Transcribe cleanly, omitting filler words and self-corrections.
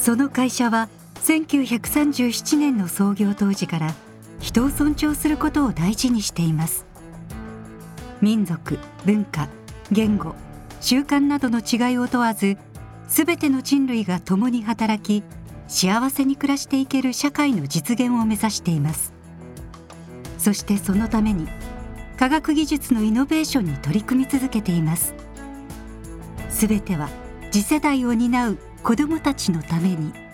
その会社は1937年の創業当時から人を尊重することを大事にしています。民族、文化、言語、習慣などの違いを問わず、すべての人類が共に働き幸せに暮らしていける社会の実現を目指しています。そしてそのために科学技術のイノベーションに取り組み続けています。すべては次世代を担う子どもたちのために。